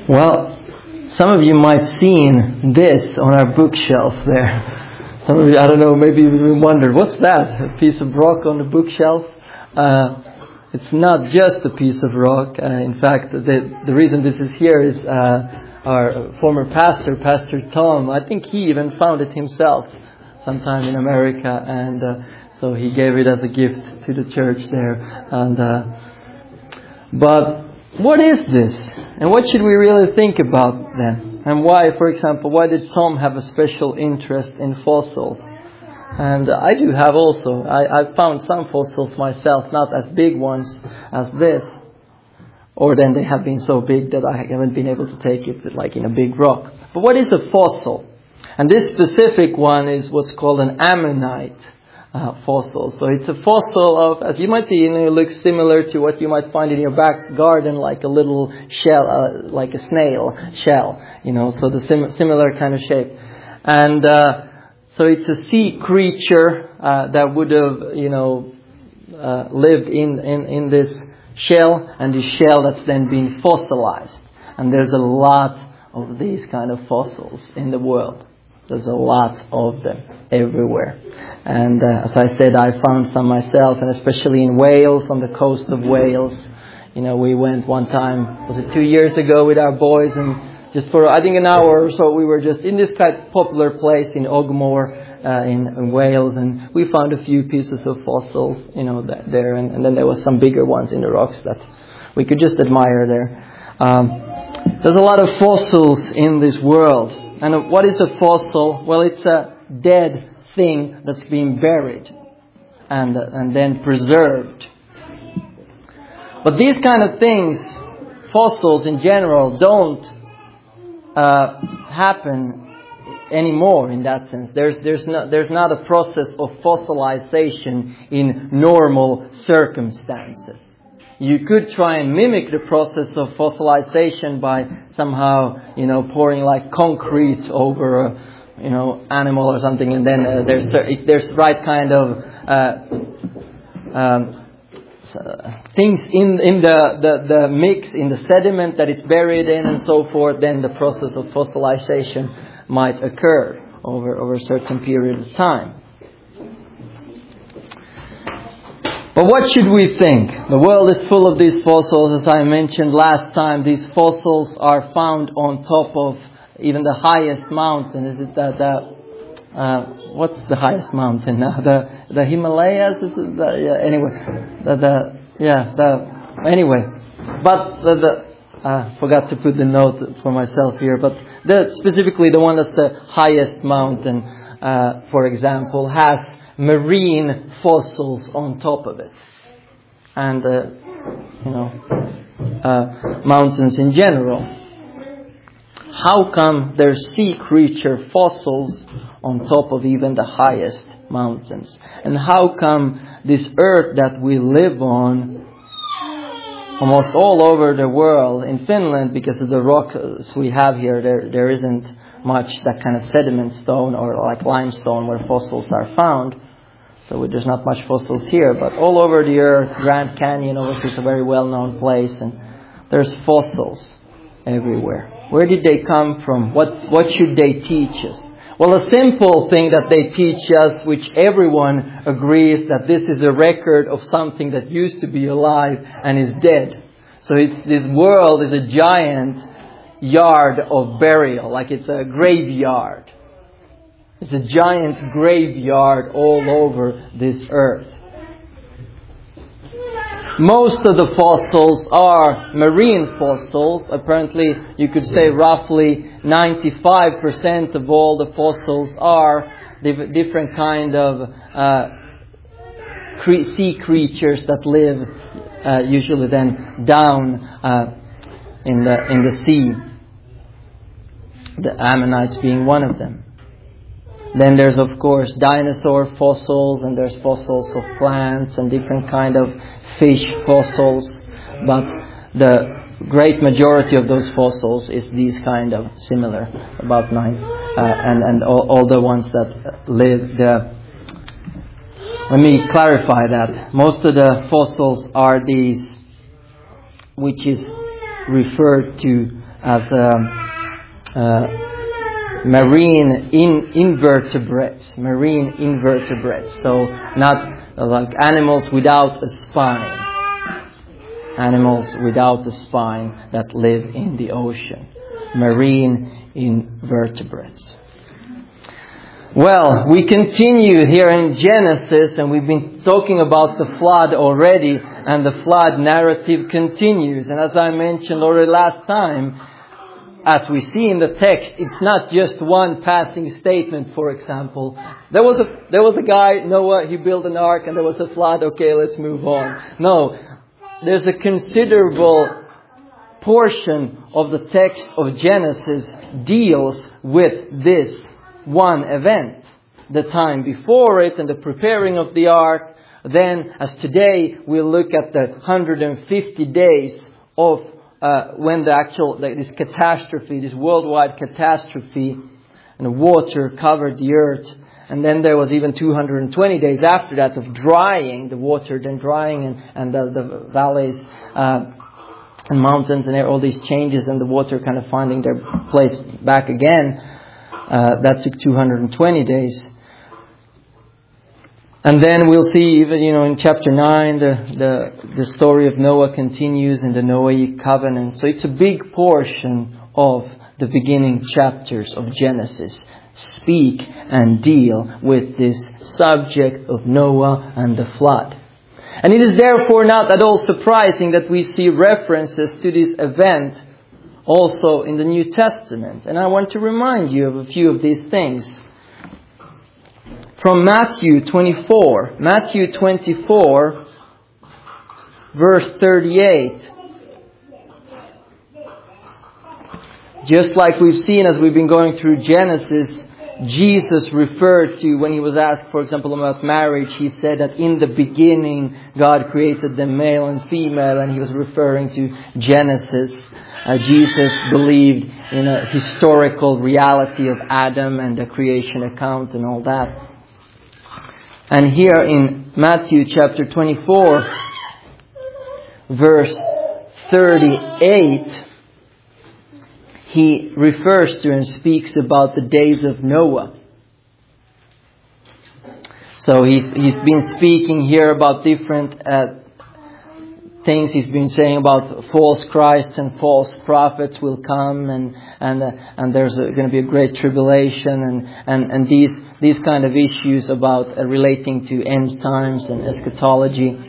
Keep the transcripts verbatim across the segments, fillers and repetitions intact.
Well, some of you might have seen this on our bookshelf there. Some of you, I don't know, maybe you wondered, what's that? A piece of rock on the bookshelf? Uh, it's not just a piece of rock. Uh, in fact, the, the reason this is here is uh, our former pastor, Pastor Tom. I think he even found it himself sometime in America, and uh, so he gave it as a gift to the church there. And uh, but what is this? And what should we really think about then? And why, for example, why did Tom have a special interest in fossils? And I do have also. I, I found some fossils myself, not as big ones as this. Or then they have been so big that I haven't been able to take it like in a big rock. But what is a fossil? And this specific one is what's called an ammonite uh, fossil. So it's a fossil of, as you might see, you know, it looks similar to what you might find in your back garden, like a little shell, uh, like a snail shell, you know, so the sim- similar kind of shape. And uh, so it's a sea creature uh, that would have, you know, uh, lived in, in, in this shell, and this shell that's then been fossilized. And there's a lot of these kind of fossils in the world. There's a lot of them everywhere. And uh, as I said, I found some myself, and especially in Wales, on the coast of Wales. You know, we went one time, was it two years ago, with our boys, and just for, I think, an hour or so, we were just in this kind of popular place in Ogmore, uh, in, in Wales, and we found a few pieces of fossils, you know, that, there, and, and then there was some bigger ones in the rocks that we could just admire there. Um, there's a lot of fossils in this world. And what is a fossil? Well, it's a dead thing that's been buried and uh, and then preserved. But these kind of things, fossils in general, don't uh, happen anymore in that sense. There's there's not there's not a process of fossilization in normal circumstances. You could try and mimic the process of fossilization by somehow, you know, pouring like concrete over a, you know, animal or something, and then uh, there's if there's right kind of uh, um, things in in the, the the mix in the sediment that it's buried in and so forth, then the process of fossilization might occur over over a certain period of time. But what should we think? The world is full of these fossils. As I mentioned last time, these fossils are found on top of even the highest mountain. Is it the, the uh, what's the highest mountain now? The the Himalayas? Is it the, yeah, anyway, the, the yeah the anyway. But the, the uh, forgot to put the note for myself here. But the specifically the one that's the highest mountain, uh, for example, has marine fossils on top of it, and uh, you know uh, mountains in general. How come there's sea creature fossils on top of even the highest mountains? And how come this earth that we live on, almost all over the world, in Finland, because of the rocks we have here, there there isn't much that kind of sediment stone or like limestone where fossils are found. So there's not much fossils here, but all over the earth, Grand Canyon, obviously, is a very well-known place, and there's fossils everywhere. Where did they come from? What what should they teach us? Well, a simple thing that they teach us, which everyone agrees that this is a record of something that used to be alive and is dead. So it's, this world is a giant yard of burial, like it's a graveyard. It's a giant graveyard all over this earth. Most of the fossils are marine fossils. Apparently, you could say roughly ninety-five percent of all the fossils are different kind of uh, cre- sea creatures that live uh, usually then down uh, in the in the sea. The ammonites being one of them. Then there's, of course, dinosaur fossils, and there's fossils of plants and different kind of fish fossils. But the great majority of those fossils is these kind of similar, about nine, uh, and and all, all the ones that live there. Let me clarify that. Most of the fossils are these, which is referred to as um, uh, marine in, invertebrates, marine invertebrates. So not uh, like animals without a spine, animals without a spine that live in the ocean, marine invertebrates. Well, we continue here in Genesis, and we've been talking about the flood already, and the flood narrative continues. And as I mentioned already last time, as we see in the text, it's not just one passing statement. For example, there was a there was a guy, Noah, he built an ark, and there was a flood. Okay, let's move on. No, there's a considerable portion of the text of Genesis deals with this one event, the time before it and the preparing of the ark. Then, as today, we'll look at the one hundred fifty days of uh, when the actual, this catastrophe, this worldwide catastrophe, and the water covered the earth. And then there was even two hundred twenty days after that of drying, the water then drying, and, and the, the valleys uh, and mountains and all these changes, and the water kind of finding their place back again. Uh, that took two hundred twenty days. And then we'll see, even, you know, in chapter nine, the, the, the story of Noah continues in the Noahic covenant. So it's a big portion of the beginning chapters of Genesis speak and deal with this subject of Noah and the flood. And it is therefore not at all surprising that we see references to this event also in the New Testament. And I want to remind you of a few of these things. From Matthew twenty-four. Matthew twenty-four, verse thirty-eight. Just like we've seen as we've been going through Genesis, Jesus referred to, when he was asked, for example, about marriage, he said that in the beginning God created them male and female, and he was referring to Genesis. Uh, Jesus believed in a historical reality of Adam and the creation account and all that. And here in Matthew chapter twenty-four, verse thirty-eight, he refers to and speaks about the days of Noah. So he's, he's been speaking here about different uh, things. He's been saying about false Christs and false prophets will come, and and uh, and there's going to be a great tribulation, and and and these these kind of issues about uh, relating to end times and eschatology.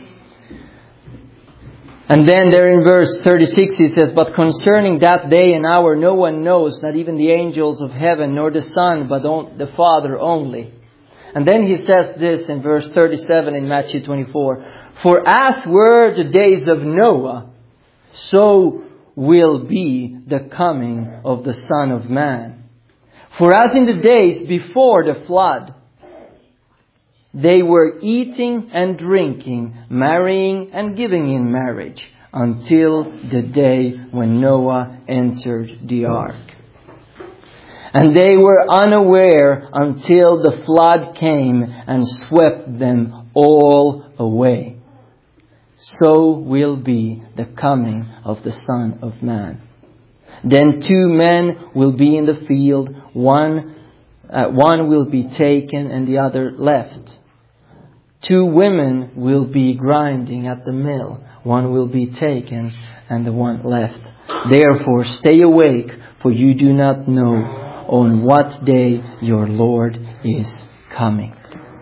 And then there in verse thirty-six he says, "But concerning that day and hour no one knows, not even the angels of heaven, nor the Son, but on, the Father only." And then he says this in verse thirty-seven in Matthew twenty-four, "For as were the days of Noah, so will be the coming of the Son of Man. For as in the days before the flood, they were eating and drinking, marrying and giving in marriage, until the day when Noah entered the ark. And they were unaware until the flood came and swept them all away. So will be the coming of the Son of Man. Then two men will be in the field, one, uh, one will be taken and the other left. Two women will be grinding at the mill, one will be taken and the one left. Therefore stay awake, for you do not know on what day your Lord is coming."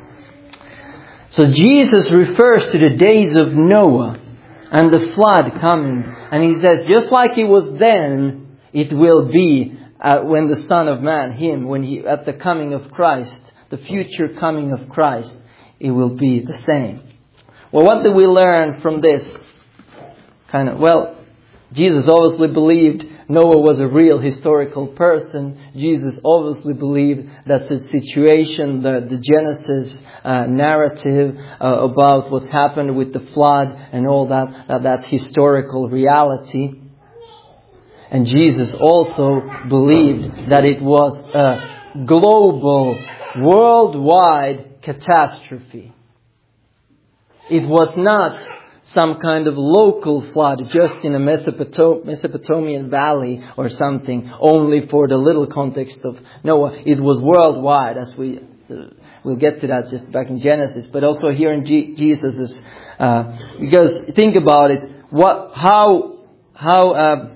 So Jesus refers to the days of Noah and the flood coming. And he says, just like it was then, it will be uh, when the Son of Man, Him, when he, at the coming of Christ, the future coming of Christ, it will be the same. Well, what do we learn from this? Kind of, well, Jesus obviously believed Noah was a real historical person. Jesus obviously believed that the situation, the, the Genesis uh, narrative uh, about what happened with the flood and all that, that, that's historical reality. And Jesus also believed that it was a global, worldwide catastrophe. It was not some kind of local flood just in a Mesopoto- Mesopotamian valley or something, only for the little context of Noah. It was worldwide, as we uh, we'll get to that just back in Genesis, but also here in G- Jesus's. Uh, because think about it, what how how uh,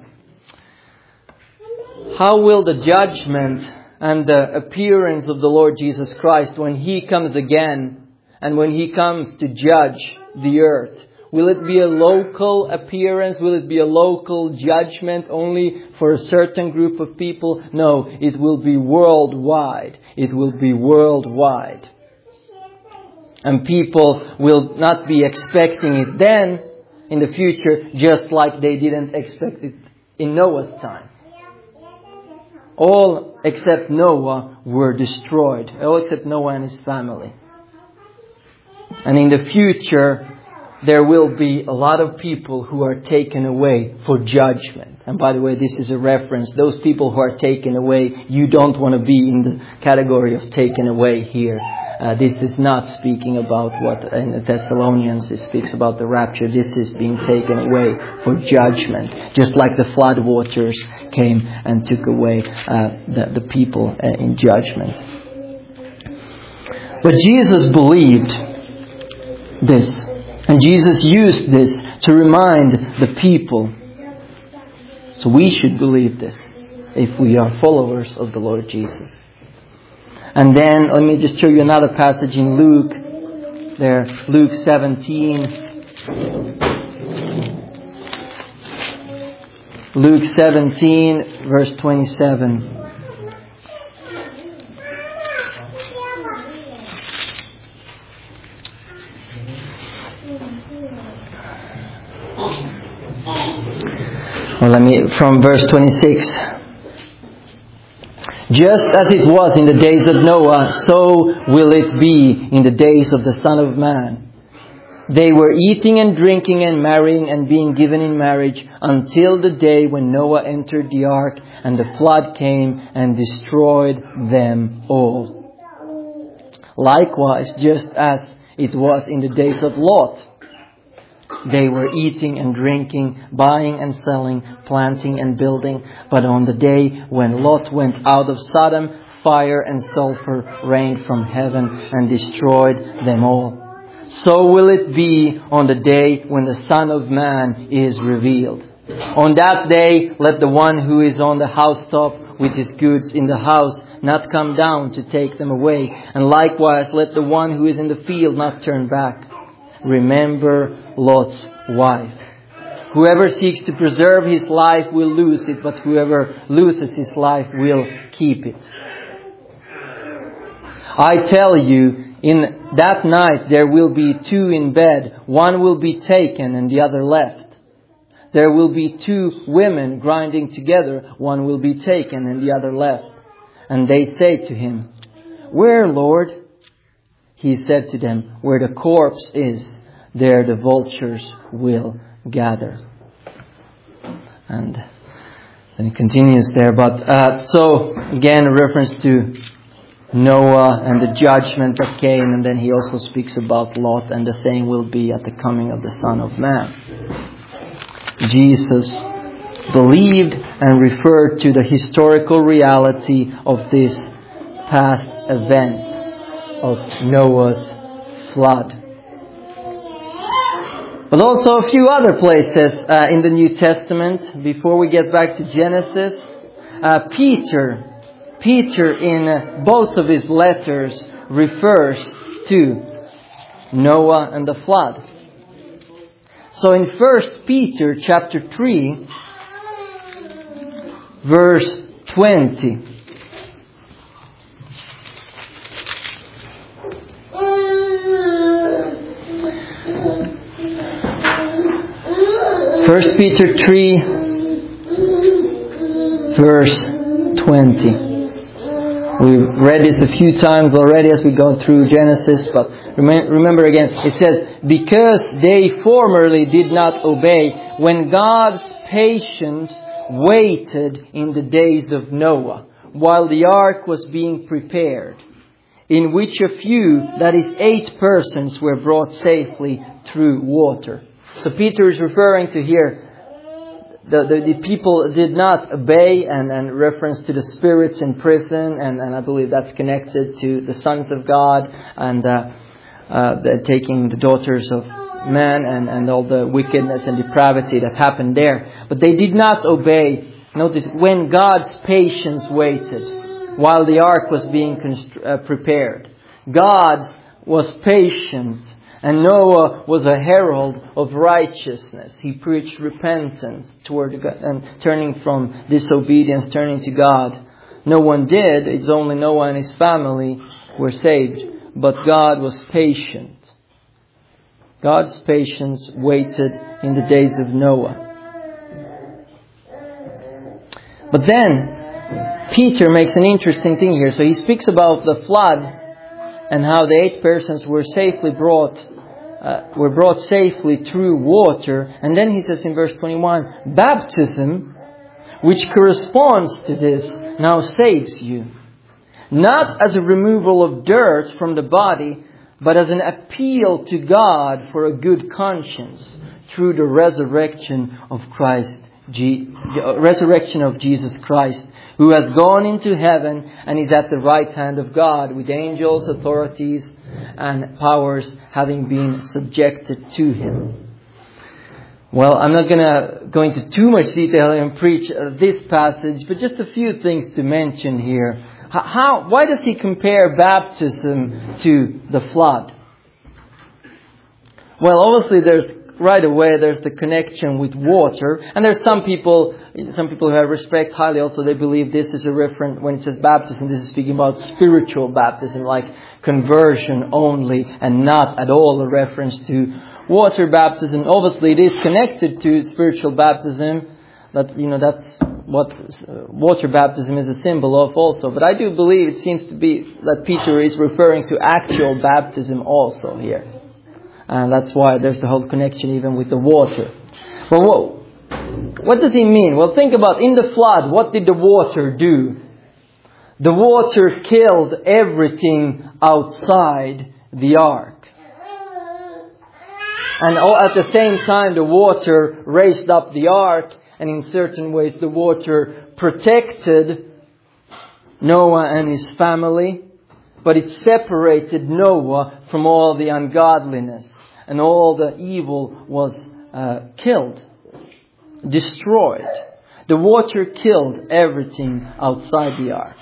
how will the judgment and the appearance of the Lord Jesus Christ when He comes again and when He comes to judge the earth? Will it be a local appearance? Will it be a local judgment only for a certain group of people? No, it will be worldwide. It will be worldwide. And people will not be expecting it then in the future, just like they didn't expect it in Noah's time. All except Noah were destroyed. All except Noah and his family. And in the future, there will be a lot of people who are taken away for judgment. And by the way, this is a reference. Those people who are taken away, you don't want to be in the category of taken away here. Uh, this is not speaking about what in the Thessalonians it speaks about the rapture. This is being taken away for judgment. Just like the flood waters came and took away uh, the, the people uh, in judgment. But Jesus believed this. And Jesus used this to remind the people. So we should believe this if we are followers of the Lord Jesus. And then let me just show you another passage in Luke. There, Luke seventeen. Luke seventeen, verse twenty-seven. Well, let me, from verse twenty-six. Just as it was in the days of Noah, so will it be in the days of the Son of Man. They were eating and drinking and marrying and being given in marriage until the day when Noah entered the ark and the flood came and destroyed them all. Likewise, just as it was in the days of Lot, they were eating and drinking, buying and selling, planting and building. But on the day when Lot went out of Sodom, fire and sulfur rained from heaven and destroyed them all. So will it be on the day when the Son of Man is revealed. On that day, let the one who is on the housetop with his goods in the house not come down to take them away. And likewise, let the one who is in the field not turn back. Remember Lot's wife. Whoever seeks to preserve his life will lose it, but whoever loses his life will keep it. I tell you, in that night there will be two in bed. One will be taken and the other left. There will be two women grinding together. One will be taken and the other left. And they say to him, "Where, Lord?" He said to them, "Where the corpse is, there the vultures will gather." And then it continues there. But uh, so again, a reference to Noah and the judgment that came. And then he also speaks about Lot, and the same will be at the coming of the Son of Man. Jesus believed and referred to the historical reality of this past event of Noah's flood. But also a few other places uh, in the New Testament. Before we get back to Genesis, uh, Peter, Peter in uh, both of his letters refers to Noah and the flood. So in First Peter chapter three, verse twenty. First Peter three, verse twenty. We've read this a few times already as we go through Genesis, but remember again, it says, "Because they formerly did not obey, when God's patience waited in the days of Noah, while the ark was being prepared, in which a few, that is eight persons, were brought safely through water. So Peter is referring to here, the, the, the people did not obey, and, and reference to the spirits in prison, and, and I believe that's connected to the sons of God, and uh, uh, the, taking the daughters of man, and, and all the wickedness and depravity that happened there. But they did not obey. Notice, when God's patience waited while the ark was being constr- uh, prepared. God was patient, and Noah was a herald of righteousness. He preached repentance toward God and turning from disobedience, turning to God. No one did. It's only Noah and his family were saved. But God was patient. God's patience waited in the days of Noah. But then, Peter makes an interesting thing here. So he speaks about the flood and how the eight persons were safely brought, uh, were brought safely through water. And then he says in verse twenty-one, baptism, which corresponds to this, now saves you. Not as a removal of dirt from the body, but as an appeal to God for a good conscience through the resurrection of Christ. G- resurrection of Jesus Christ, who has gone into heaven and is at the right hand of God, with angels, authorities, and powers having been subjected to Him. Well, I'm not going to go into too much detail and preach uh, this passage, but just a few things to mention here. How, how? Why does he compare baptism to the flood? Well, obviously there's right away there's the connection with water, and there's some people, some people who I respect highly also, they believe this is a reference, when it says baptism, this is speaking about spiritual baptism, like conversion only, and not at all a reference to water baptism. Obviously it is connected to spiritual baptism, that, you know, that's what uh, water baptism is a symbol of also. But I do believe it seems to be that Peter is referring to actual baptism also here. And that's why there's the whole connection even with the water. Well, what, what does he mean? Well, think about, in the flood, what did the water do? The water killed everything outside the ark. And at the same time, the water raised up the ark, and in certain ways the water protected Noah and his family, but it separated Noah from all the ungodliness. And all the evil was uh, killed, destroyed. The water killed everything outside the ark.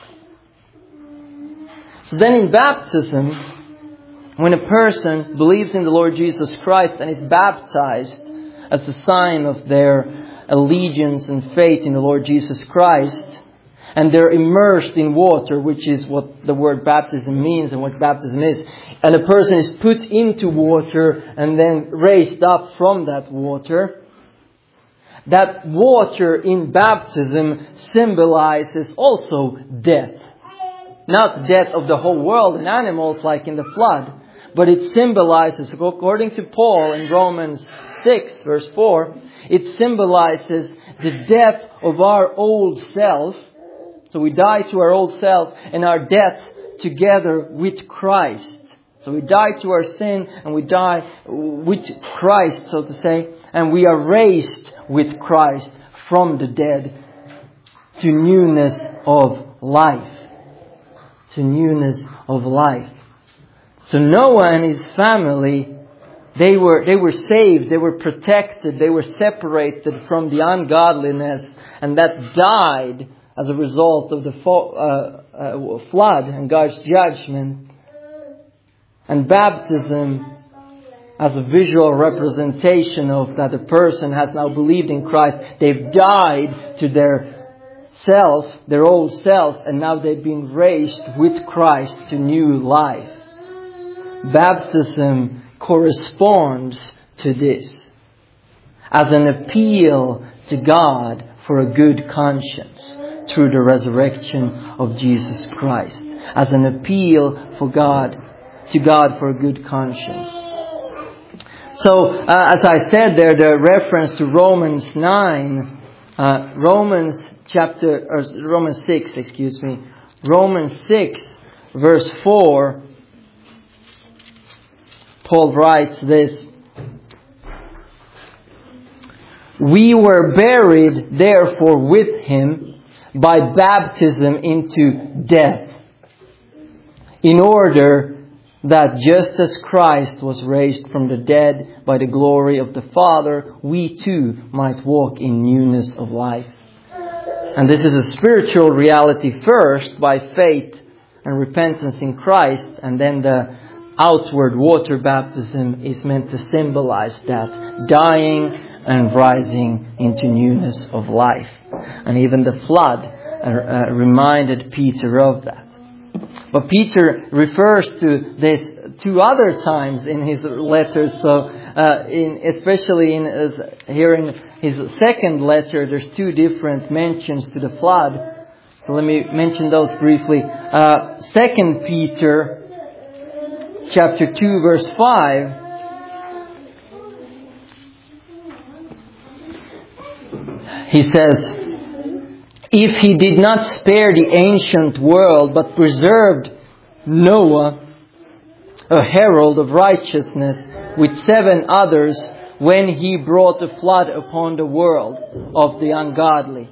So then in baptism, when a person believes in the Lord Jesus Christ and is baptized as a sign of their allegiance and faith in the Lord Jesus Christ, and they're immersed in water, which is what the word baptism means and what baptism is. And a person is put into water and then raised up from that water. That water in baptism symbolizes also death. Not death of the whole world and animals like in the flood, but it symbolizes, according to Paul in Romans six verse four, it symbolizes the death of our old self. So we die to our old self and our death together with Christ. So we die to our sin and we die with Christ, so to say. And we are raised with Christ from the dead to newness of life. To newness of life. So Noah and his family, they were, they were saved, they were protected, they were separated from the ungodliness, and that died as a result of the fo- uh, uh, flood and God's judgment. And baptism as a visual representation of that a person has now believed in Christ. They've died to their self, their old self, and now they've been raised with Christ to new life. Baptism corresponds to this as an appeal to God for a good conscience through the resurrection of Jesus Christ, as an appeal for God, to God for a good conscience. So, uh, as I said there, the reference to Romans nine, uh, Romans chapter, or Romans six, excuse me, Romans six, verse four, Paul writes this: We were buried therefore with Him by baptism into death, in order that just as Christ was raised from the dead by the glory of the Father, we too might walk in newness of life. And this is a spiritual reality first by faith and repentance in Christ, and then the outward water baptism is meant to symbolize that, dying and rising into newness of life. And even the flood uh, uh, reminded Peter of that. But Peter refers to this two other times in his letters. So, uh, in, especially in uh, here in his second letter, there's two different mentions to the flood. So let me mention those briefly. Uh, Second Peter, chapter two, verse five. He says, "If He did not spare the ancient world, but preserved Noah, a herald of righteousness, with seven others, when He brought a flood upon the world of the ungodly."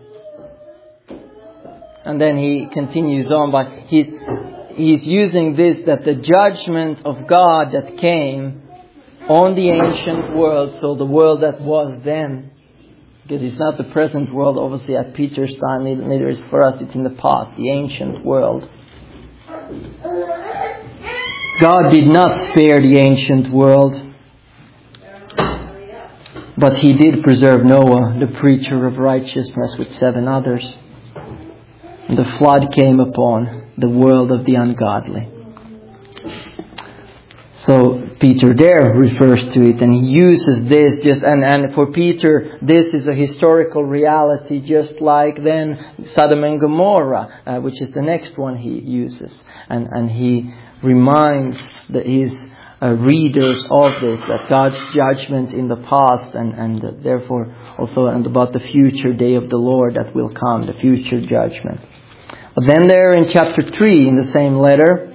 And then he continues on by, he's, he's using this, that the judgment of God that came on the ancient world, so the world that was then, because it's not the present world, obviously at Peter's time, neither is for us, it's in the past, the ancient world. God did not spare the ancient world, but He did preserve Noah, the preacher of righteousness, with seven others. And the flood came upon the world of the ungodly. So Peter there refers to it, and he uses this just, and, and for Peter, this is a historical reality, just like then Sodom and Gomorrah, uh, which is the next one he uses. And, and he reminds the, his uh, readers of this, that God's judgment in the past, and, and uh, therefore also and about the future day of the Lord that will come, the future judgment. But then there in chapter three in the same letter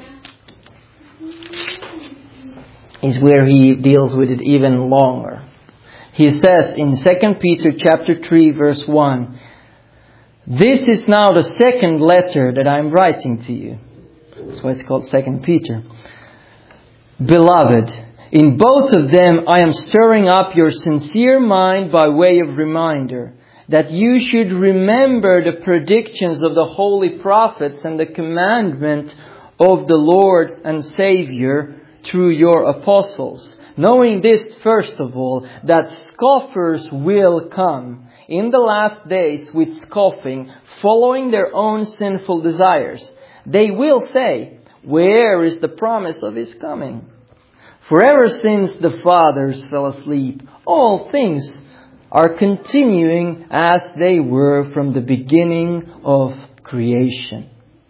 is where he deals with it even longer. He says in Second Peter chapter three verse one, "This is now the second letter that I am writing to you." That's why it's called Second Peter. "Beloved, in both of them I am stirring up your sincere mind by way of reminder, that you should remember the predictions of the holy prophets and the commandment of the Lord and Savior through your apostles, knowing this first of all, that scoffers will come in the last days with scoffing, following their own sinful desires. They will say, 'Where is the promise of His coming?' For ever since the fathers fell asleep, all things are continuing as they were from the beginning of creation.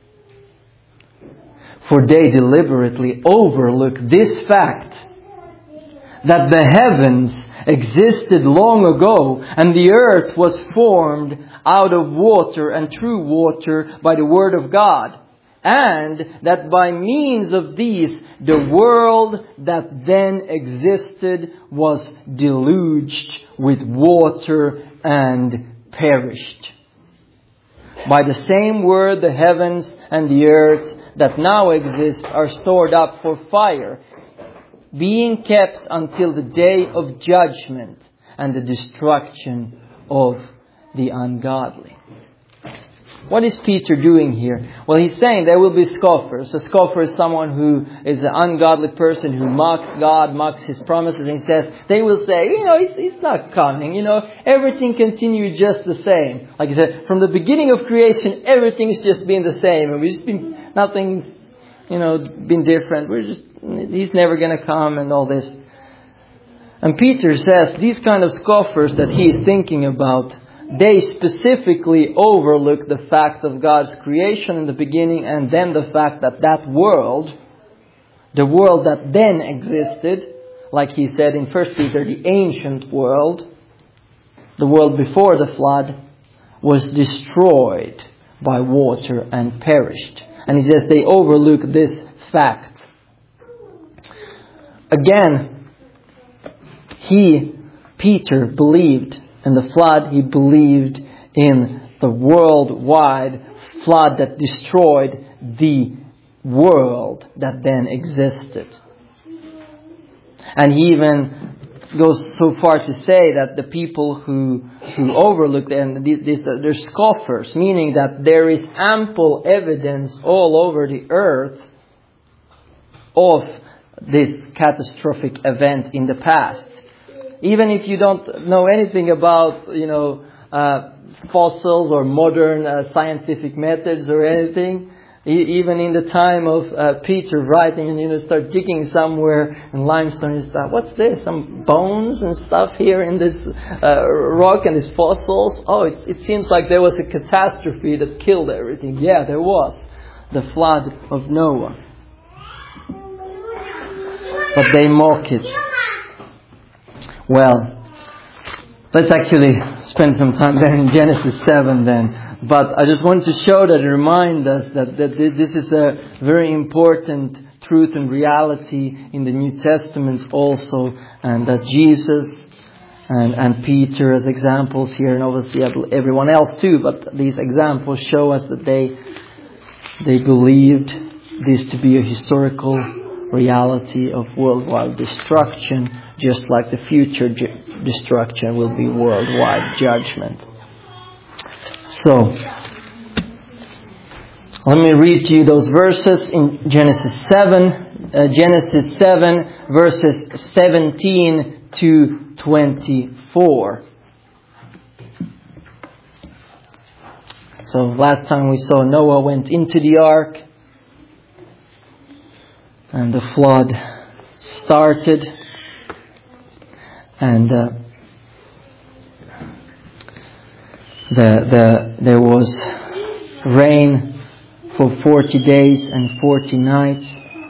For they deliberately overlook this fact, that the heavens existed long ago, and the earth was formed out of water and through water by the word of God, and that by means of these the world that then existed was deluged with water and perished. By the same word the heavens and the earth that now exist are stored up for fire, being kept until the day of judgment and the destruction of the ungodly." What is Peter doing here? Well, he's saying there will be scoffers. A scoffer is someone who is an ungodly person who mocks God, mocks His promises, and he says, they will say, you know, it's, it's not coming, you know, everything continues just the same. Like he said, from the beginning of creation, everything's just been the same, and we've just been, nothing's, you know, been different. We're just, He's never going to come and all this. And Peter says these kind of scoffers that he's thinking about, they specifically overlook the fact of God's creation in the beginning, and then the fact that that world, the world that then existed, like he said in First Peter, the ancient world, the world before the flood, was destroyed by water and perished. And he says they overlook this fact. Again, he, Peter, believed And the flood, he believed in the worldwide flood that destroyed the world that then existed. And he even goes so far to say that the people who who overlook and these they're scoffers, meaning that there is ample evidence all over the earth of this catastrophic event in the past. Even if you don't know anything about, you know, uh, fossils or modern uh, scientific methods or anything, e- even in the time of uh, Peter writing, and you know, start digging somewhere in limestone and stuff. What's this? Some bones and stuff here in this uh, rock and these fossils. Oh, it, it seems like there was a catastrophe that killed everything. Yeah, there was the flood of Noah. But they mock it. Well, let's actually spend some time there in Genesis seven then. But I just want to show that and remind us that, that this is a very important truth and reality in the New Testament also. And that Jesus and, and Peter as examples here, and obviously everyone else too, but these examples show us that they, they believed this to be a historical reality of worldwide destruction, just like the future ju- destruction will be worldwide judgment. So, let me read to you those verses in Genesis seven, uh, Genesis seven, verses seventeen to twenty-four. So, last time we saw Noah went into the ark, and the flood started, and uh, the the there was rain for forty days and forty nights,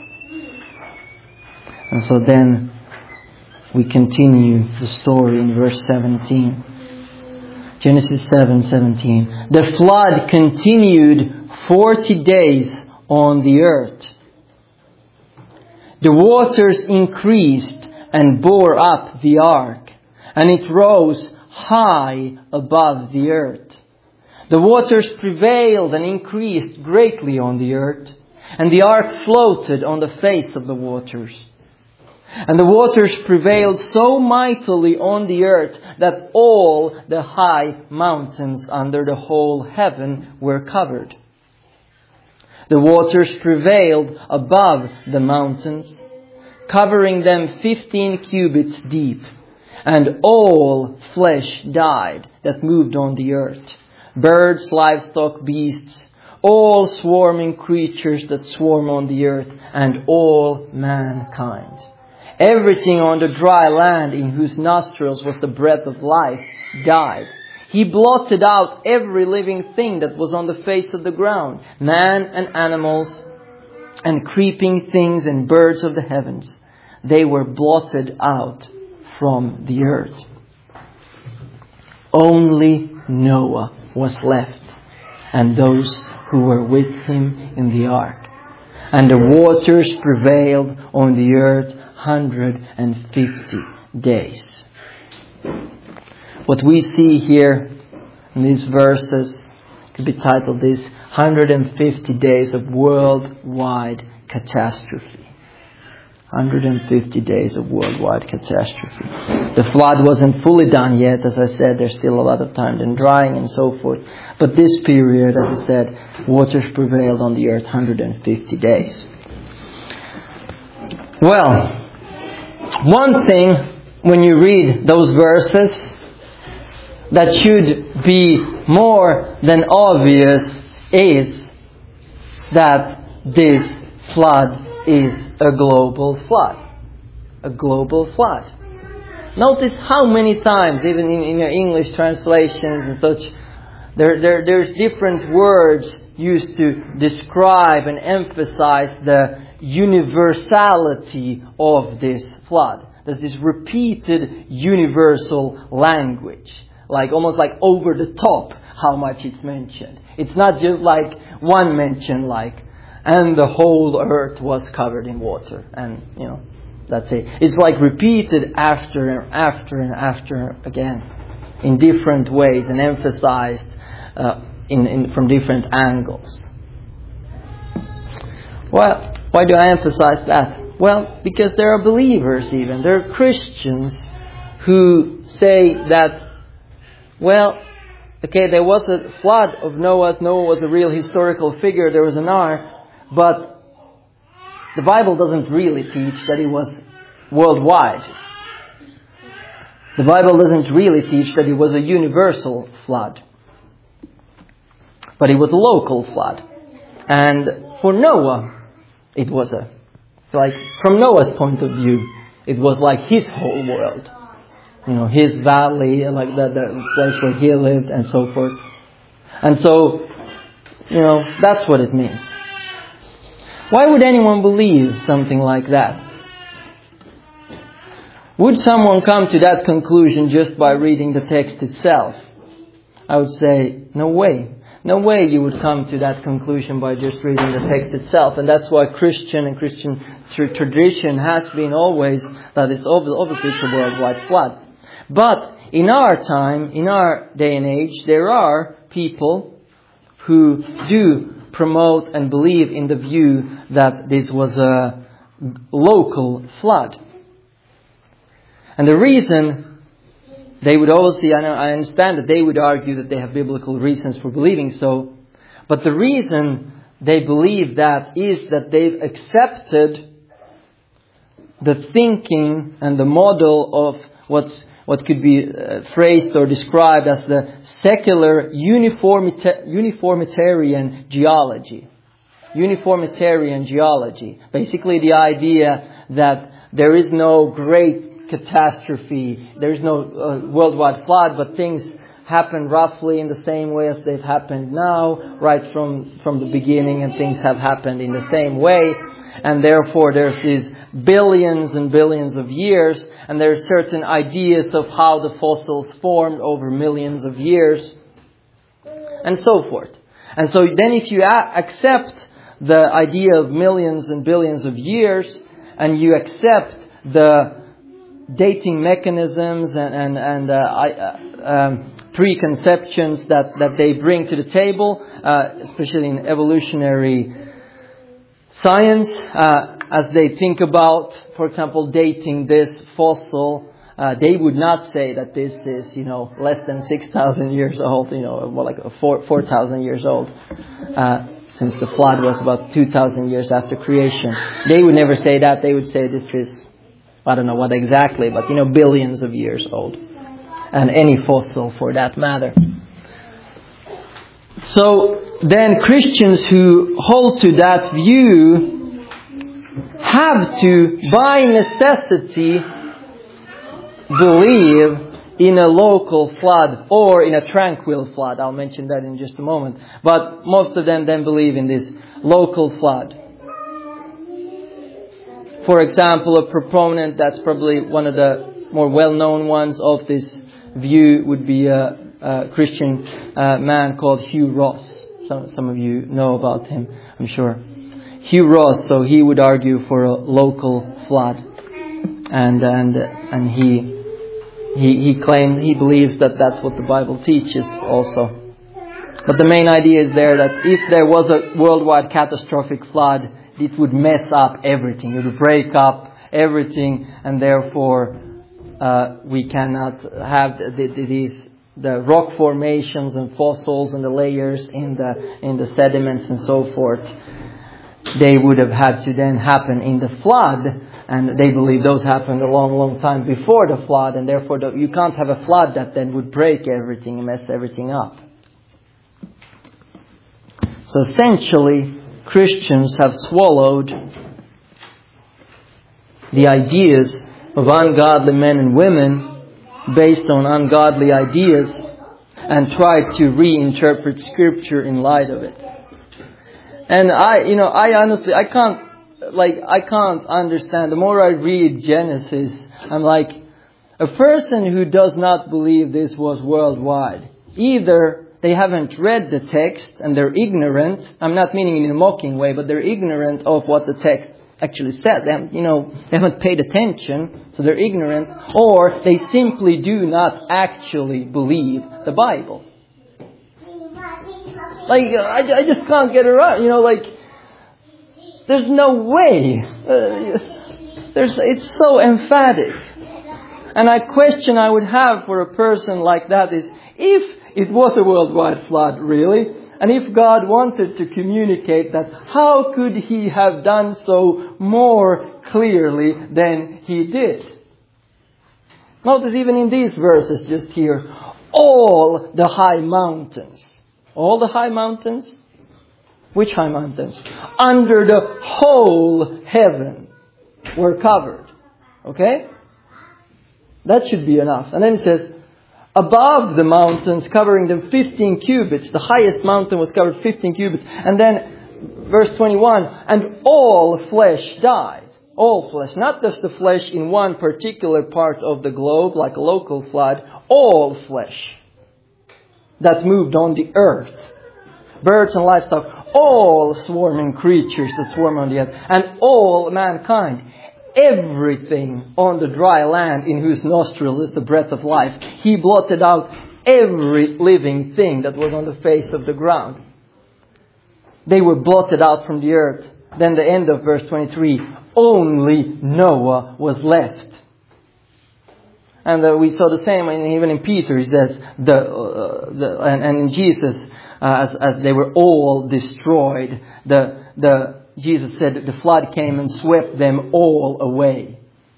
and so then we continue the story in verse seventeen. Genesis seven seventeen. The flood continued forty days on the earth. The waters increased and bore up the ark, and it rose high above the earth. The waters prevailed and increased greatly on the earth, and the ark floated on the face of the waters. And the waters prevailed so mightily on the earth that all the high mountains under the whole heaven were covered. The waters prevailed above the mountains, covering them fifteen cubits deep, and all flesh died that moved on the earth, birds, livestock, beasts, all swarming creatures that swarm on the earth, and all mankind. Everything on the dry land in whose nostrils was the breath of life died. He blotted out every living thing that was on the face of the ground, man and animals and creeping things and birds of the heavens. They were blotted out from the earth. Only Noah was left, and those who were with him in the ark. And the waters prevailed on the earth one hundred fifty days. What we see here in these verses could be titled this one hundred fifty days of worldwide catastrophe. one hundred fifty days of worldwide catastrophe. The flood wasn't fully done yet. As I said, there's still a lot of time in drying and so forth. But this period, as I said, waters prevailed on the earth one hundred fifty days. Well, one thing when you read those verses that should be more than obvious is that this flood is a global flood. A global flood. Notice how many times, even in, in your English translations and such, there, there there's different words used to describe and emphasize the universality of this flood. There's this repeated universal language, like almost like over the top how much it's mentioned. It's not just like one mention, like, and the whole earth was covered in water, and you know, that's it. It's like repeated after and after and after again. in different ways and emphasized uh, in, in from different angles. Well, why do I emphasize that? Well, because there are believers even, there are Christians who say that, well, okay, there was a flood of Noah. Noah was a real historical figure. There was an ark. But the Bible doesn't really teach that it was worldwide. The Bible doesn't really teach that it was a universal flood. But it was a local flood. And for Noah, it was a, like, from Noah's point of view, it was like his whole world. You know, his valley, like the, the place where he lived and so forth. And so, you know, that's what it means. Why would anyone believe something like that? Would someone come to that conclusion just by reading the text itself? I would say, no way. No way you would come to that conclusion by just reading the text itself. And that's why Christian and Christian tradition has been always that it's obviously a worldwide flood. But in our time, in our day and age, there are people who do promote and believe in the view that this was a local flood. And the reason they would obviously, I, know, I understand that they would argue that they have biblical reasons for believing so, but the reason they believe that is that they've accepted the thinking and the model of what's what could be uh, phrased or described as the secular uniformita- uniformitarian geology. Uniformitarian geology. Basically the idea that there is no great catastrophe, there is no uh, worldwide flood, but things happen roughly in the same way as they've happened now, right from, from the beginning, and things have happened in the same way. And therefore there's these billions and billions of years, and there are certain ideas of how the fossils formed over millions of years, and so forth. And so then if you a- accept the idea of millions and billions of years, and you accept the dating mechanisms and, and, and uh, uh, um, preconceptions that, that they bring to the table, uh, especially in evolutionary science, uh, as they think about, for example, dating this fossil, uh, they would not say that this is, you know, less than six thousand years old, you know, more like four thousand years old, uh, since the flood was about two thousand years after creation. They would never say that. They would say this is, I don't know what exactly, but, you know, billions of years old. And any fossil for that matter. So then Christians who hold to that view have to, by necessity, believe in a local flood or in a tranquil flood. I'll mention that in just a moment. But most of them then believe in this local flood. For example, a proponent that's probably one of the more well-known ones of this view would be a, a Christian uh, man called Hugh Ross. Some, some of you know about him, I'm sure. Hugh Ross, so he would argue for a local flood. And and and he he he claimed, he believes that that's what the Bible teaches also. But the main idea is there that if there was a worldwide catastrophic flood, it would mess up everything. It would break up everything, and therefore uh, we cannot have the, the, these the rock formations and fossils and the layers in the in the sediments and so forth. They would have had to then happen in the flood, and they believe those happened a long, long time before the flood, and therefore the, you can't have a flood that then would break everything and mess everything up. So essentially, Christians have swallowed the ideas of ungodly men and women based on ungodly ideas and tried to reinterpret Scripture in light of it. And I, you know, I honestly, I can't, like, I can't understand. The more I read Genesis, I'm like, a person who does not believe this was worldwide, either they haven't read the text and they're ignorant. I'm not meaning it in a mocking way, but they're ignorant of what the text actually said. They haven't, you know, they haven't paid attention, so they're ignorant, or they simply do not actually believe the Bible. Like, I, I just can't get around, you know, like, there's no way. Uh, there's, it's so emphatic. And a question I would have for a person like that is, if it was a worldwide flood, really, and if God wanted to communicate that, how could He have done so more clearly than He did? Notice even in these verses just here, all the high mountains. All the high mountains? Which high mountains? Under the whole heaven were covered. Okay? That should be enough. And then it says, above the mountains, covering them fifteen cubits. The highest mountain was covered fifteen cubits. And then, verse twenty-one, and all flesh died. All flesh. Not just the flesh in one particular part of the globe, like a local flood. All flesh that moved on the earth. Birds and livestock. All swarming creatures that swarm on the earth. And all mankind. Everything on the dry land in whose nostrils is the breath of life. He blotted out every living thing that was on the face of the ground. They were blotted out from the earth. Then the end of verse twenty-three. Only Noah was left. And uh, we saw the same even in Peter. He says, the, uh, the and, and in Jesus, uh, as, as they were all destroyed, the the Jesus said that the flood came and swept them all away.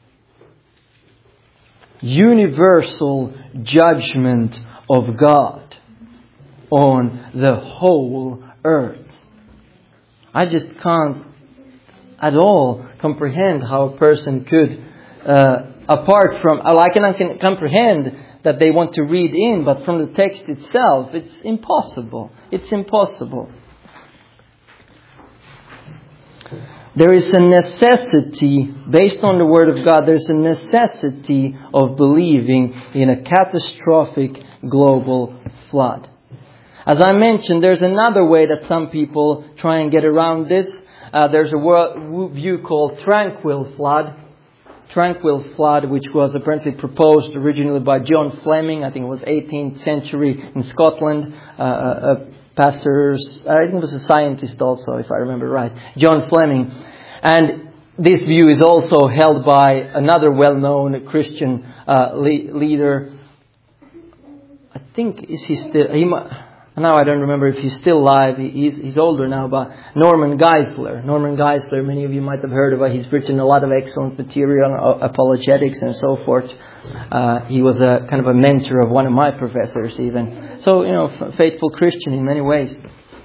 Universal judgment of God on the whole earth. I just can't at all comprehend how a person could, uh, apart from, I can, I can comprehend that they want to read in, but from the text itself, it's impossible. It's impossible. There is a necessity, based on the Word of God, there's a necessity of believing in a catastrophic global flood. As I mentioned, there's another way that some people try and get around this. Uh, there's a world view called tranquil flood. Tranquil flood, which was apparently proposed originally by John Fleming. I think it was eighteenth century in Scotland. Uh, a pastors, I think it was a scientist also, if I remember right, John Fleming. And this view is also held by another well-known Christian uh, le- leader. I think, is he still, he, now I don't remember if he's still alive, he, he's, he's older now, but Norman Geisler. Norman Geisler, many of you might have heard of it. He's written a lot of excellent material on apologetics and so forth. Uh, he was a kind of a mentor of one of my professors even. So, you know, f- faithful Christian in many ways.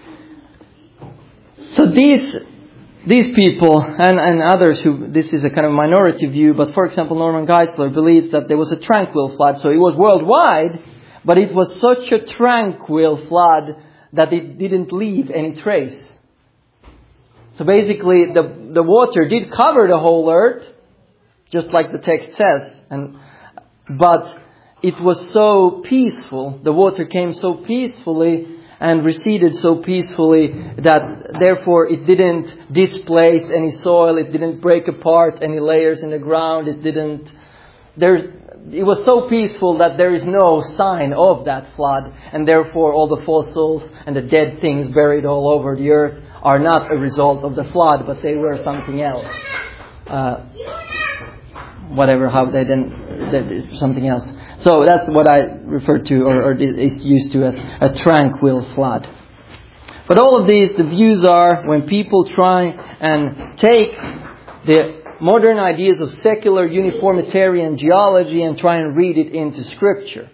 So these these people and, and others who, this is a kind of minority view, but for example, Norman Geisler believes that there was a tranquil flood. So it was worldwide, but it was such a tranquil flood that it didn't leave any trace. So basically, the, the water did cover the whole earth, just like the text says, and but it was so peaceful, the water came so peacefully and receded so peacefully that therefore it didn't displace any soil, it didn't break apart any layers in the ground, it didn't, there's, it was so peaceful that there is no sign of that flood, and therefore all the fossils and the dead things buried all over the earth are not a result of the flood, but they were something else. Uh, whatever, how they then, something else. So that's what I refer to, or, or is used to as a tranquil flood. But all of these, the views are when people try and take the modern ideas of secular uniformitarian geology and try and read it into Scripture.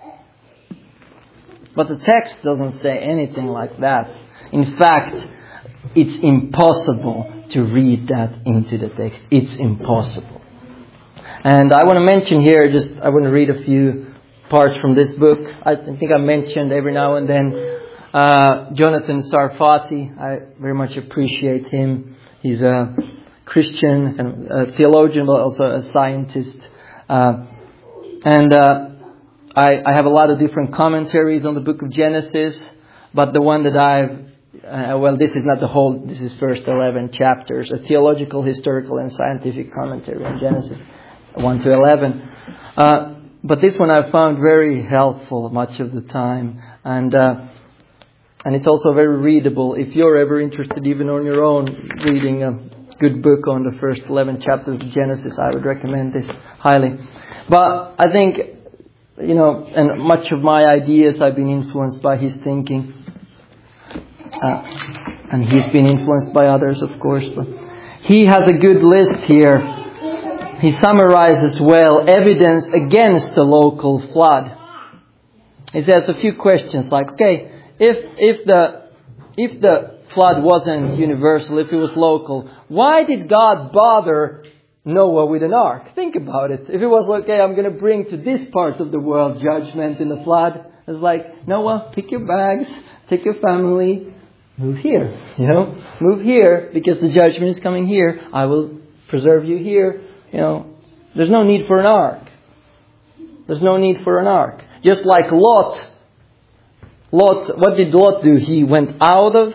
But the text doesn't say anything like that. In fact, it's impossible to read that into the text. It's impossible. And I want to mention here, just I want to read a few parts from this book. I think I mentioned every now and then uh, Jonathan Sarfati. I very much appreciate him. He's a Christian and a theologian, but also a scientist. Uh, and uh, I, I have a lot of different commentaries on the book of Genesis, but the one that I've uh, well, this is not the whole, this is first eleven chapters, a theological, historical, and scientific commentary on Genesis one to eleven. Uh, but this one I found very helpful much of the time. And uh, and it's also very readable. If you're ever interested, even on your own, reading a good book on the first eleven chapters of Genesis, I would recommend this highly. But I think, you know, and much of my ideas, I've been influenced by his thinking. Uh, and he's been influenced by others, of course. But he has a good list here. He summarizes well evidence against the local flood. He says a few questions like, okay, if if the if the flood wasn't universal, if it was local, why did God bother Noah with an ark? Think about it. If it was, okay, I'm going to bring to this part of the world judgment in the flood, it's like, Noah, pick your bags, take your family, move here, you know, move here because the judgment is coming here. I will preserve you here. You know, there's no need for an ark. There's no need for an ark. Just like Lot. Lot, what did Lot do? He went out of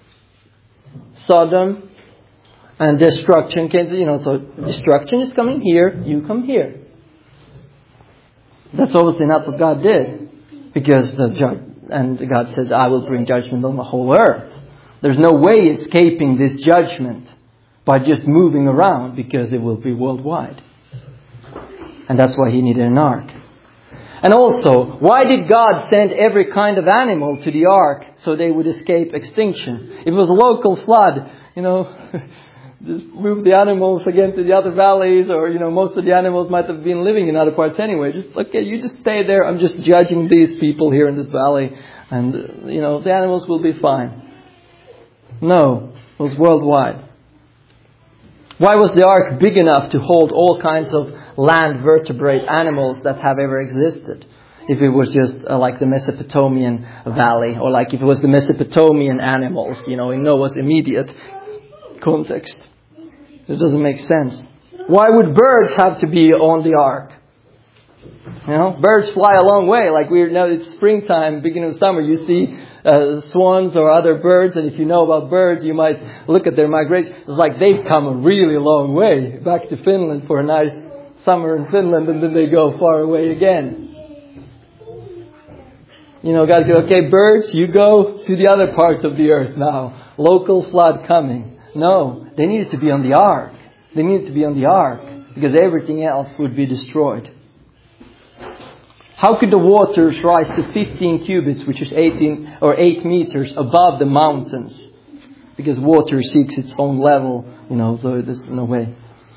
Sodom and destruction came, you know, so destruction is coming here, you come here. That's obviously not what God did. Because the judge, and God said, I will bring judgment on the whole earth. There's no way escaping this judgment by just moving around because it will be worldwide. And that's why he needed an ark. And also, why did God send every kind of animal to the ark so they would escape extinction? If it was a local flood, you know, just move the animals again to the other valleys, or, you know, most of the animals might have been living in other parts anyway. Just, okay, you just stay there. I'm just judging these people here in this valley. And, you know, the animals will be fine. No, it was worldwide. Why was the ark big enough to hold all kinds of land vertebrate animals that have ever existed? If it was just uh, like the Mesopotamian valley, or like if it was the Mesopotamian animals, you know, in Noah's immediate context. It doesn't make sense. Why would birds have to be on the ark? You know, birds fly a long way. Like we're now, it's springtime, beginning of summer. You see uh, swans or other birds, and if you know about birds, you might look at their migration. It's like they've come a really long way back to Finland for a nice summer in Finland, and then they go far away again. You know, God goes, okay, birds, you go to the other part of the earth now. Local flood coming. No, they needed to be on the ark. They needed to be on the ark because everything else would be destroyed. How could the waters rise to fifteen cubits, which is eighteen or eight meters above the mountains? Because water seeks its own level, you know, so there's no way.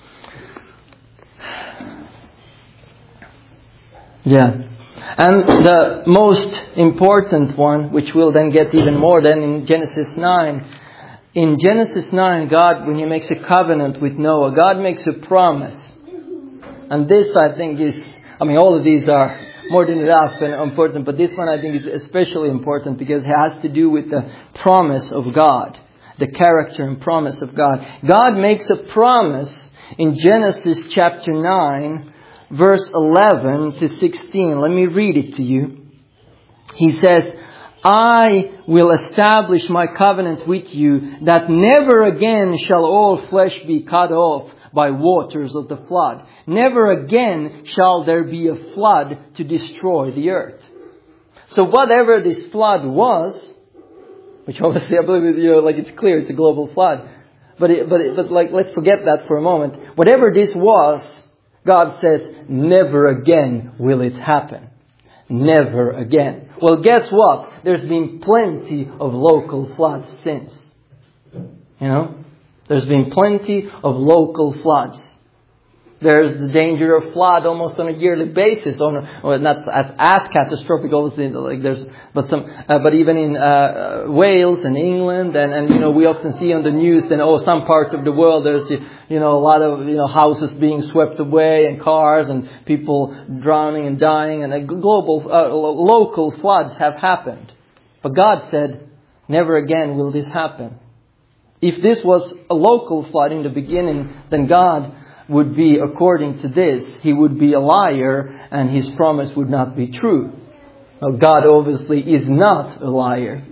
Yeah. And the most important one, which we'll then get even more than in Genesis nine. In Genesis nine, God, when He makes a covenant with Noah, God makes a promise. And this, I think, is, I mean, all of these are more than enough and important, but this one I think is especially important because it has to do with the promise of God, the character and promise of God. God makes a promise in Genesis chapter nine, verse eleven to sixteen. Let me read it to you. He says, I will establish my covenant with you that never again shall all flesh be cut off by waters of the flood. Never again shall there be a flood to destroy the earth. So whatever this flood was, which obviously I believe, you know, like it's clear it's a global flood, but it, but it, but like let's forget that for a moment. Whatever this was, God says, never again will it happen. Never again. Well, guess what? There's been plenty of local floods since. You know? There's been plenty of local floods. There's the danger of flood almost on a yearly basis, on a, or not as, as catastrophic, obviously. Like there's, but some, uh, but even in uh, Wales and England, and, and you know, we often see on the news then, oh, some part of the world there's you know a lot of you know houses being swept away and cars and people drowning and dying, and uh, global, uh, local floods have happened. But God said, never again will this happen. If this was a local flood in the beginning, then God would be, according to this, He would be a liar and His promise would not be true. Well, God obviously is not a liar.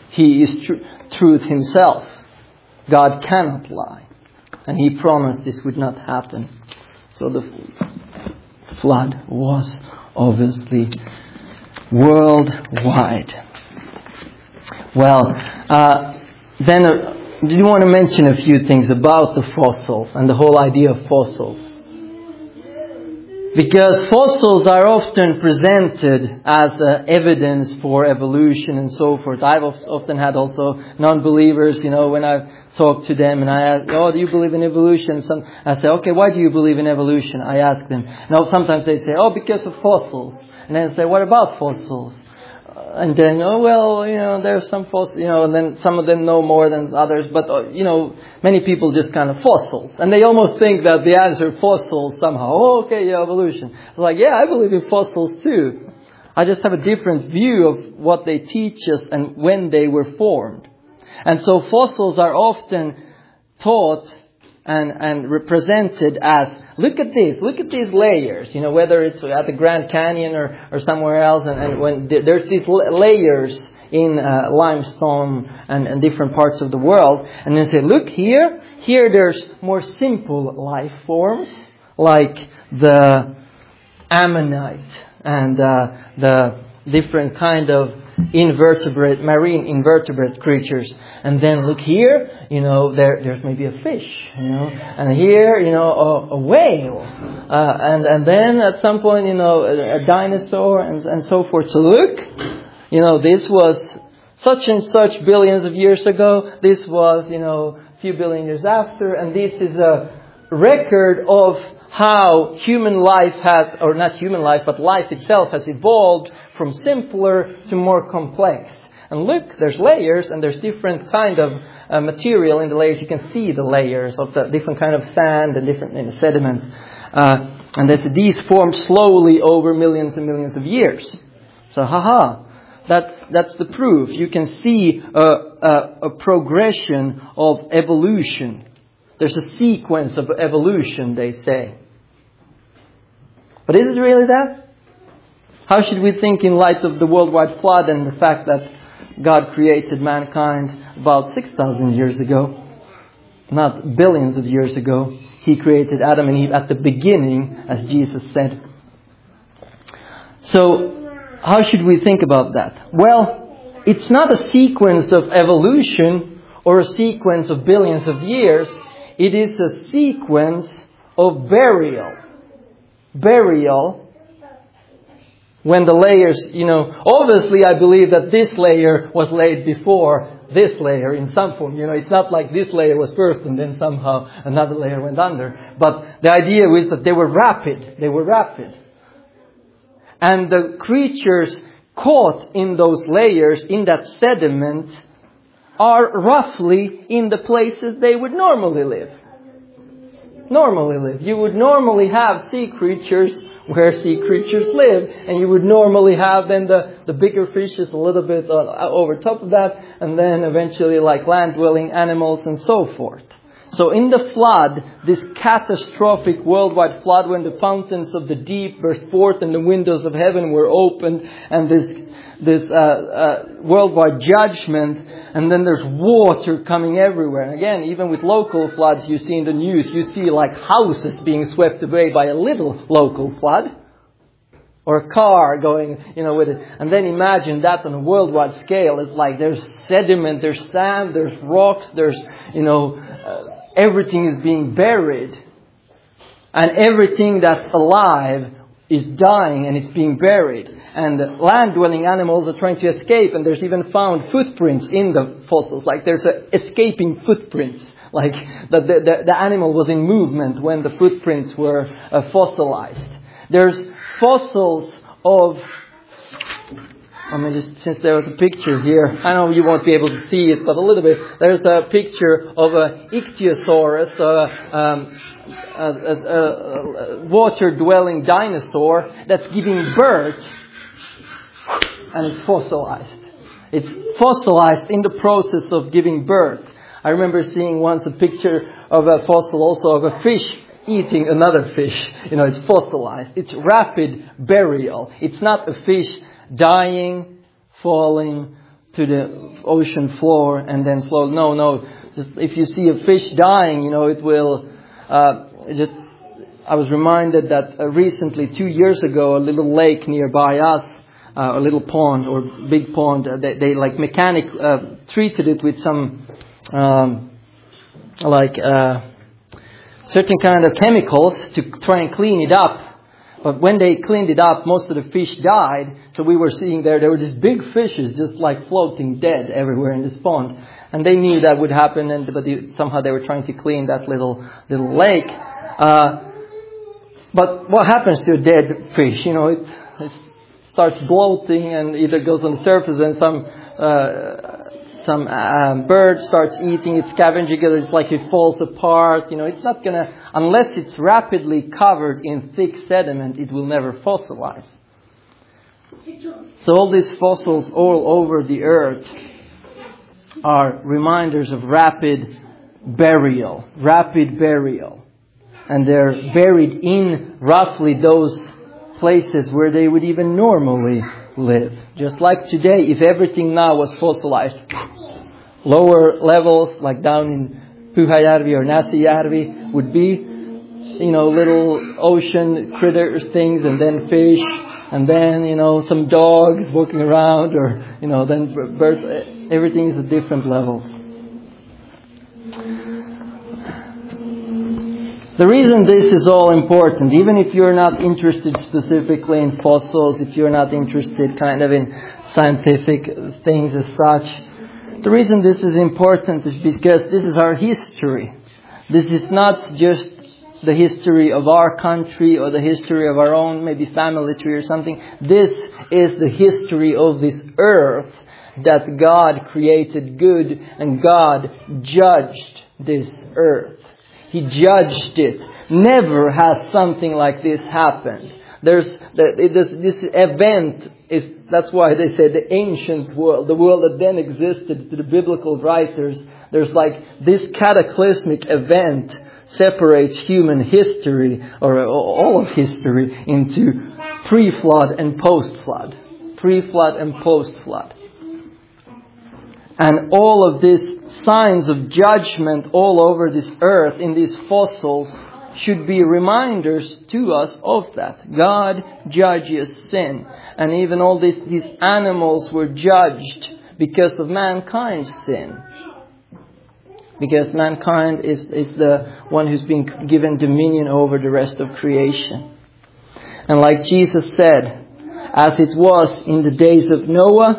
He is tr- truth himself. God cannot lie. And he promised this would not happen. So the flood was obviously worldwide. Well, uh, then uh, do you want to mention a few things about the fossils and the whole idea of fossils? Because fossils are often presented as uh, evidence for evolution and so forth. I've often had also non-believers, you know, when I've talked to them and I ask, oh, do you believe in evolution? Some, I say, okay, why do you believe in evolution? I ask them. Now, sometimes they say, oh, because of fossils. And then I say, what about fossils? And then, oh, well, you know, there's some fossils, you know, and then some of them know more than others. But, uh, you know, many people just kind of fossils. And they almost think that the answer fossils somehow. Oh, okay, yeah, evolution. It's like, yeah, I believe in fossils too. I just have a different view of what they teach us and when they were formed. And so fossils are often taught and, and represented as, look at this, look at these layers, you know, whether it's at the Grand Canyon or, or somewhere else. And, and when there's these layers in uh, limestone and, and different parts of the world. And then say, look here, here there's more simple life forms like the ammonite and uh, the different kind of invertebrate, marine invertebrate creatures. And then look here, you know, there there's maybe a fish, you know, and here, you know, a, a whale. Uh, and, and then at some point, you know, a, a dinosaur and, and so forth. So look, you know, this was such and such billions of years ago. This was, you know, a few billion years after. And this is a record of how human life has, or not human life, but life itself has evolved from simpler to more complex. And look, there's layers and there's different kind of uh, material in the layers. You can see the layers of the different kind of sand and different you know, sediment. Uh, and this, these formed slowly over millions and millions of years. So, haha, that's, that's the proof. You can see a, a, a progression of evolution. There's a sequence of evolution, they say. But is it really that? How should we think in light of the worldwide flood and the fact that God created mankind about six thousand years ago? Not billions of years ago. He created Adam and Eve at the beginning, as Jesus said. So, how should we think about that? Well, it's not a sequence of evolution or a sequence of billions of years. It is a sequence of burial. Burial. When the layers, you know, obviously I believe that this layer was laid before this layer in some form. You know, it's not like this layer was first and then somehow another layer went under. But the idea was that they were rapid. They were rapid. And the creatures caught in those layers, in that sediment, are roughly in the places they would normally live. Normally live. You would normally have sea creatures where sea creatures live. And you would normally have then the, the bigger fishes a little bit on, over top of that. And then eventually like land-dwelling animals and so forth. So in the flood, this catastrophic worldwide flood, when the fountains of the deep burst forth and the windows of heaven were opened, and this this uh, uh, worldwide judgment, and then there's water coming everywhere. And again, even with local floods, you see in the news, you see like houses being swept away by a little local flood. Or a car going, you know, with it. And then imagine that on a worldwide scale. It's like there's sediment, there's sand, there's rocks, there's, you know, uh, everything is being buried. And everything that's alive is dying and it's being buried. And land-dwelling animals are trying to escape. And there's even found footprints in the fossils. Like there's a escaping footprints. Like that the, the, the animal was in movement when the footprints were uh, fossilized. There's fossils of, I mean, just since there was a picture here, I know you won't be able to see it, but a little bit. There's a picture of a ichthyosaurus, a, um, a, a, a water-dwelling dinosaur that's giving birth, and it's fossilized. It's fossilized in the process of giving birth. I remember seeing once a picture of a fossil also of a fish eating another fish. You know, it's fossilized. It's rapid burial. It's not a fish dying, falling to the ocean floor and then slowly. No, no. Just if you see a fish dying, you know, it will uh, just. I was reminded that uh, recently, two years ago, a little lake nearby us, uh, a little pond or big pond, uh, they, they like mechanic uh, treated it with some um, like uh, certain kind of chemicals to try and clean it up. But when they cleaned it up, most of the fish died. So we were seeing there, there were these big fishes just like floating dead everywhere in this pond. And they knew that would happen, and but they, somehow they were trying to clean that little little lake. Uh, But what happens to a dead fish? You know, it, it starts bloating and either goes on the surface and some uh, some um, bird starts eating it, scavenging it. It's like it falls apart. You know, it's not gonna, unless it's rapidly covered in thick sediment, it will never fossilize. So all these fossils all over the earth are reminders of rapid burial, rapid burial. And they're buried in roughly those places where they would even normally live. Just like today, if everything now was fossilized, lower levels, like down in Pyhäjärvi or Näsijärvi, would be, you know, little ocean critters, things, and then fish, and then, you know, some dogs walking around, or, you know, then birds. Everything is at different levels. The reason this is all important, even if you're not interested specifically in fossils, if you're not interested kind of in scientific things as such, the reason this is important is because this is our history. This is not just the history of our country or the history of our own, maybe family tree or something. This is the history of this earth that God created good, and God judged this earth. He judged it. Never has something like this happened. There's this, this event is, that's why they say the ancient world, the world that then existed to the biblical writers. There's like this cataclysmic event separates human history, or all of history, into pre-flood and post-flood. Pre-flood and post-flood. And all of these signs of judgment all over this earth in these fossils should be reminders to us of that. God judges sin. And even all these, these animals were judged because of mankind's sin. Because mankind is, is the one who's been given dominion over the rest of creation. And like Jesus said, as it was in the days of Noah,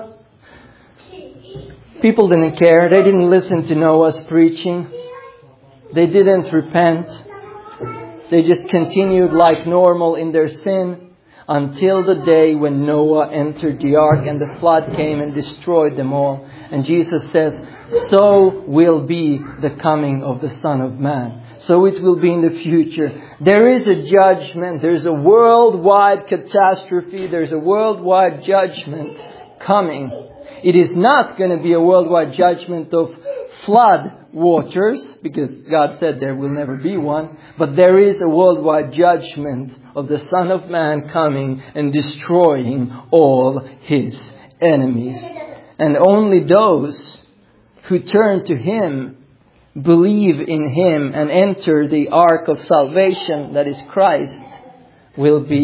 people didn't care. They didn't listen to Noah's preaching. They didn't repent. They just continued like normal in their sin until the day when Noah entered the ark and the flood came and destroyed them all. And Jesus says, so will be the coming of the Son of Man. So it will be in the future. There is a judgment. There's a worldwide catastrophe. There's a worldwide judgment coming. It is not going to be a worldwide judgment of flood waters, because God said there will never be one. But there is a worldwide judgment of the Son of Man coming and destroying all His enemies. And only those who turn to Him, believe in Him, and enter the ark of salvation that is Christ, will be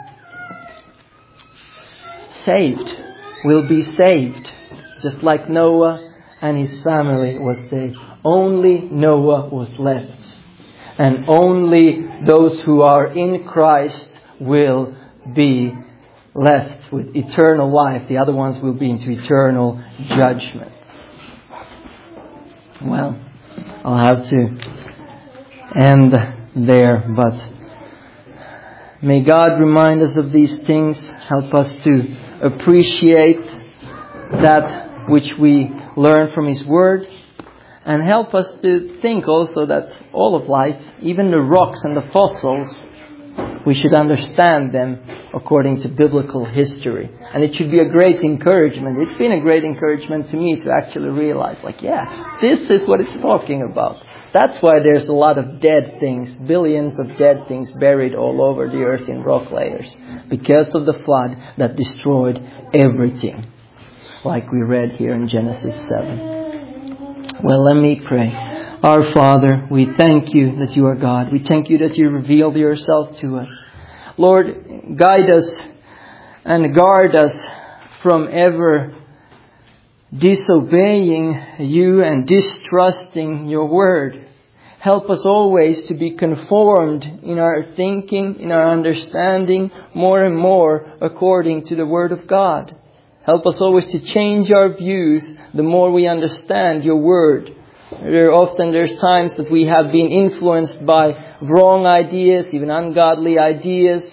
saved. Will be saved. Just like Noah and his family was saved. Only Noah was left. And only those who are in Christ will be left with eternal life. The other ones will be into eternal judgment. Well, I'll have to end there, but may God remind us of these things, help us to appreciate that which we learn from His Word, and help us to think also that all of life, even the rocks and the fossils, we should understand them according to biblical history. And it should be a great encouragement. It's been a great encouragement to me to actually realize, like, yeah, this is what it's talking about. That's why there's a lot of dead things, billions of dead things buried all over the earth in rock layers. Because of the flood that destroyed everything. like we read here in Genesis seven. Well, let me pray. Our Father, we thank you that you are God. We thank you that you revealed yourself to us. Lord, guide us and guard us from ever disobeying you and distrusting your word. Help us always to be conformed in our thinking, in our understanding, more and more according to the word of God. Help us always to change our views the more we understand your word. There are often there's times that we have been influenced by wrong ideas, even ungodly ideas,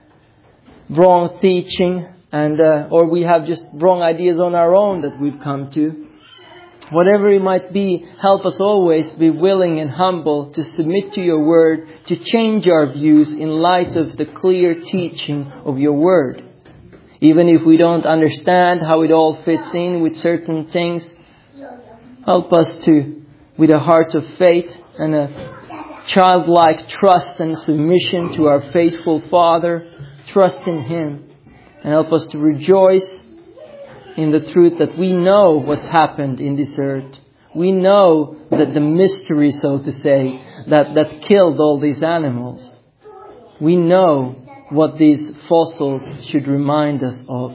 wrong teaching, and uh, or we have just wrong ideas on our own that we've come to. Whatever it might be, help us always be willing and humble to submit to your word, to change our views in light of the clear teaching of your word. Even if we don't understand how it all fits in with certain things, help us to, with a heart of faith and a childlike trust and submission to our faithful Father, trust in Him, and help us to rejoice in the truth that we know what's happened in this earth. We know that the mystery, so to say, that, that killed all these animals. We know what these fossils should remind us of.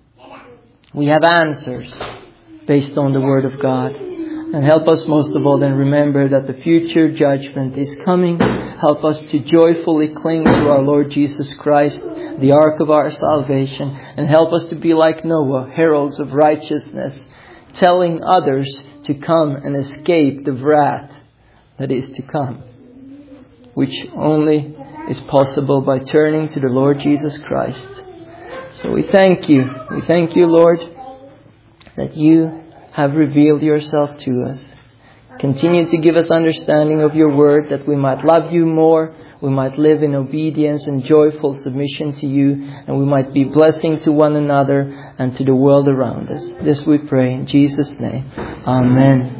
We have answers based on the Word of God. And help us most of all then remember that the future judgment is coming. Help us to joyfully cling to our Lord Jesus Christ, the ark of our salvation. And help us to be like Noah, heralds of righteousness, telling others to come and escape the wrath that is to come, which only is possible by turning to the Lord Jesus Christ. So we thank you. We thank you, Lord, that you have revealed yourself to us. Continue to give us understanding of your word, that we might love you more, we might live in obedience and joyful submission to you, and we might be blessing to one another and to the world around us. This we pray in Jesus' name. Amen.